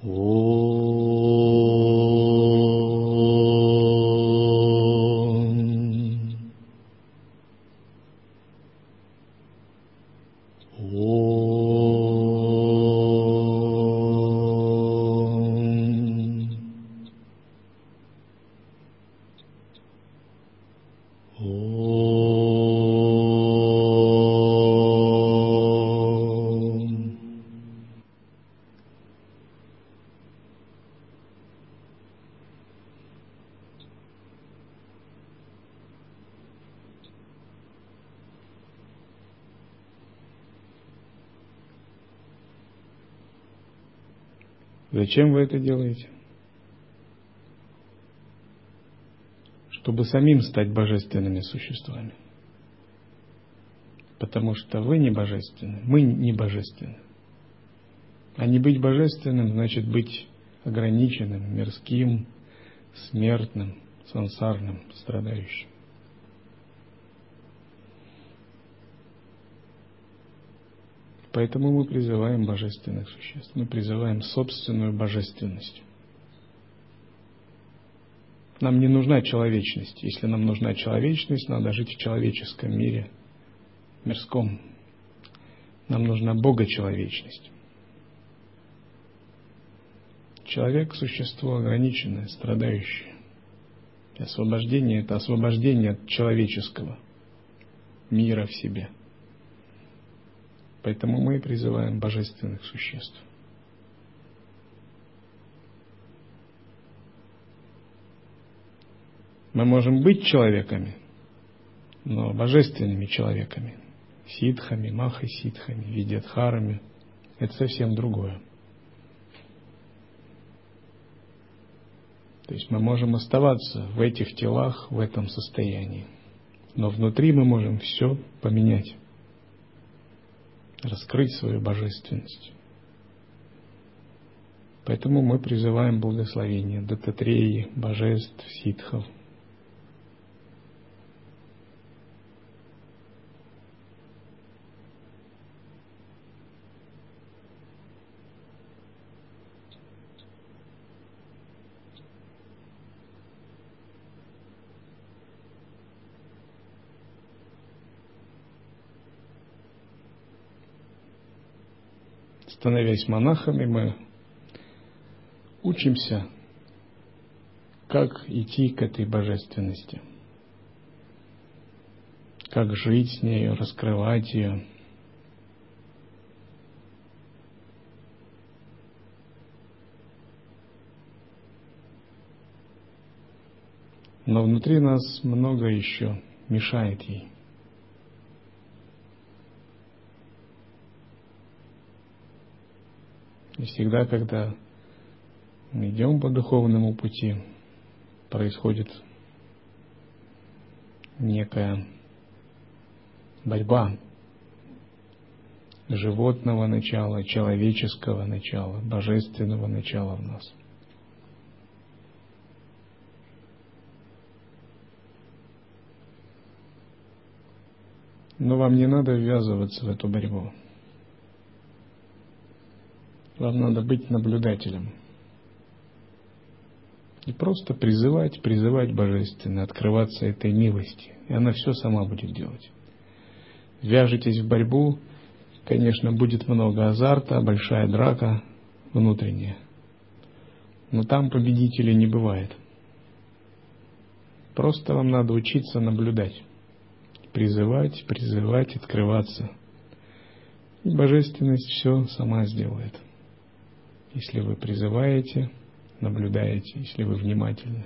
Зачем вы это делаете? Чтобы самим стать божественными существами. Потому что вы не божественны, мы не божественны. А не быть божественным значит быть ограниченным, мирским, смертным, сансарным, страдающим. Поэтому мы призываем божественных существ, мы призываем собственную божественность. Нам не нужна человечность. Если нам нужна человечность, надо жить в человеческом мире, мирском. Нам нужна богочеловечность. Человек – существо ограниченное, страдающее. И освобождение – это освобождение от человеческого мира в себе. Поэтому мы призываем божественных существ. Мы можем быть человеками, но божественными человеками, ситхами, махаситхами, видьядхарами. Это совсем другое. То есть мы можем оставаться в этих телах, в этом состоянии, но внутри мы можем все поменять, раскрыть свою божественность. Поэтому мы призываем благословение Даттатреи, божеств, ситхов. Становясь монахами, мы учимся, как идти к этой божественности, как жить с нею, раскрывать ее. Но внутри нас много еще мешает ей. И всегда, когда мы идем по духовному пути, происходит некая борьба животного начала, человеческого начала, божественного начала в нас. Но вам не надо ввязываться в эту борьбу. Вам надо быть наблюдателем. И просто призывать божественно, открываться этой милости. И она все сама будет делать. Вяжетесь в борьбу, конечно, будет много азарта, большая драка внутренняя. Но там победителей не бывает. Просто вам надо учиться наблюдать. Призывать, открываться. И божественность все сама сделает. Если вы призываете, наблюдаете, если вы внимательны.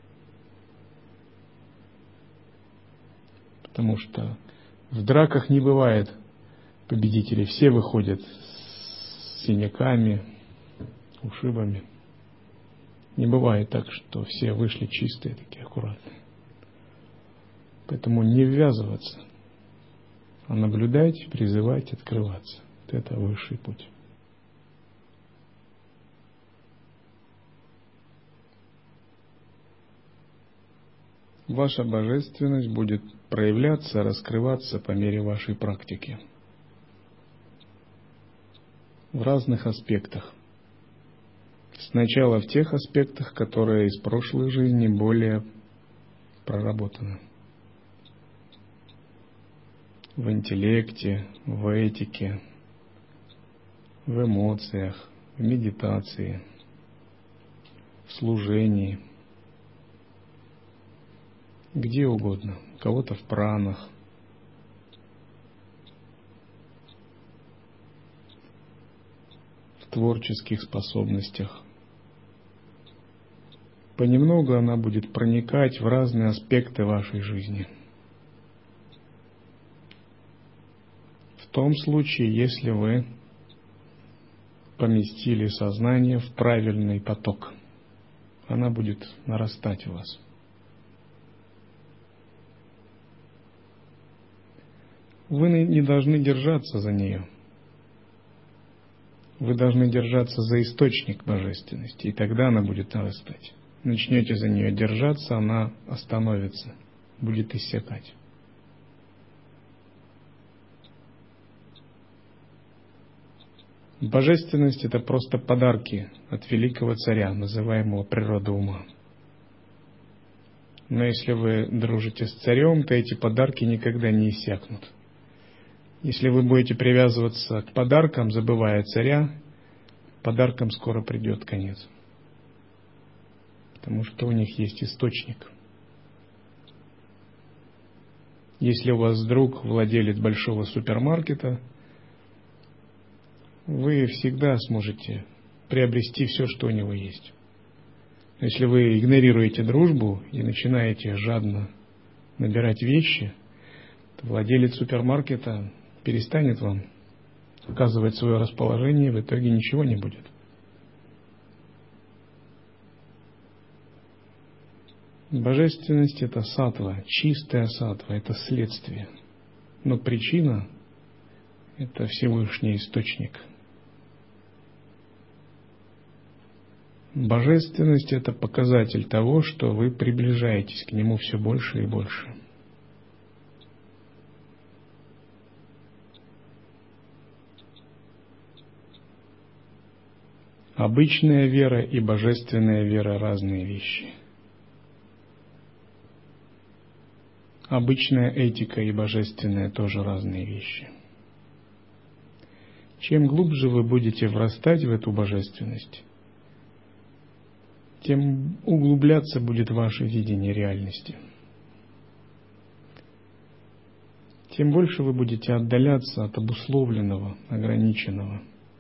Потому что в драках не бывает победителей. Все выходят с синяками, ушибами. Не бывает так, что все вышли чистые, такие аккуратные. Поэтому не ввязываться, а наблюдать, призывать, открываться. Вот это высший путь. Ваша божественность будет проявляться, раскрываться по мере вашей практики. В разных аспектах. Сначала в тех аспектах, которые из прошлой жизни более проработаны. В интеллекте, в этике, в эмоциях, в медитации, в служении, где угодно, у кого-то в пранах, в творческих способностях. Понемногу она будет проникать в разные аспекты вашей жизни. В том случае, если вы поместили сознание в правильный поток, она будет нарастать в вас. Вы не должны держаться за нее. Вы должны держаться за источник божественности, и тогда она будет нарастать. Начнете за нее держаться, она остановится, будет иссякать. Божественность — это просто подарки от великого царя, называемого природа ума. Но если вы дружите с царем, то эти подарки никогда не иссякнут. Если вы будете привязываться к подаркам, забывая царя, подаркам скоро придет конец. Потому что у них есть источник. Если у вас друг владелец большого супермаркета, вы всегда сможете приобрести все, что у него есть. Но если вы игнорируете дружбу и начинаете жадно набирать вещи, то владелец супермаркета перестанет вам оказывать свое расположение, и в итоге ничего не будет. Божественность — это саттва, чистая саттва, это следствие. Но причина — это Всевышний Источник. Божественность — это показатель того, что вы приближаетесь к Нему все больше и больше. Обычная вера и божественная вера — разные вещи. Обычная этика и божественная — тоже разные вещи. Чем глубже вы будете врастать в эту божественность, тем углубляться будет ваше видение реальности. Тем больше вы будете отдаляться от обусловленного, ограниченного.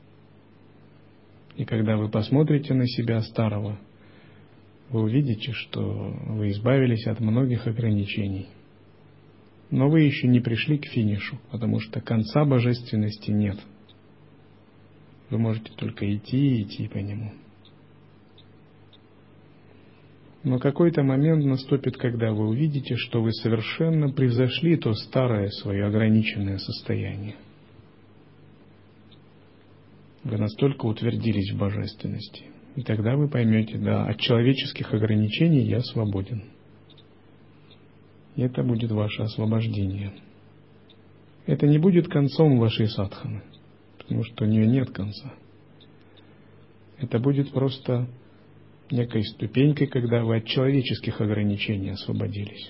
И когда вы посмотрите на себя старого, вы увидите, что вы избавились от многих ограничений. Но вы еще не пришли к финишу, потому что конца божественности нет. Вы можете только идти и идти по нему. Но какой-то момент наступит, когда вы увидите, что вы совершенно превзошли то старое свое ограниченное состояние. Вы настолько утвердились в божественности. И тогда вы поймете: да, от человеческих ограничений я свободен. И это будет ваше освобождение. Это не будет концом вашей садханы, потому что у нее нет конца. Это будет просто некой ступенькой, когда вы от человеческих ограничений освободились.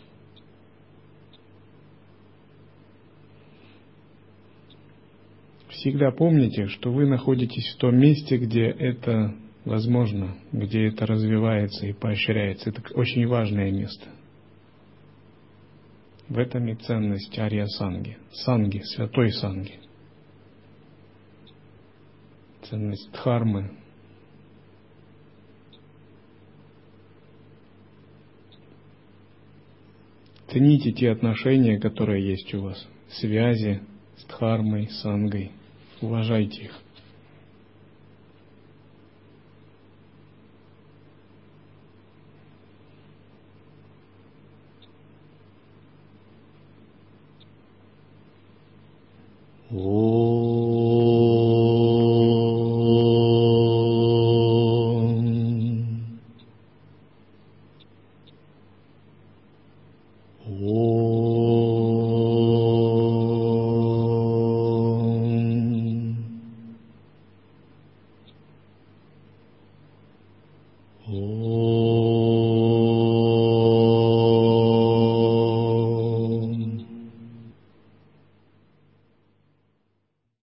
Всегда помните, что вы находитесь в том месте, где это возможно, где это развивается и поощряется. Это очень важное место. В этом и ценность арья-санги. Санги, святой санги. Ценность дхармы. Цените те отношения, которые есть у вас. Связи с дхармой, сангой. Уважайте их. Om.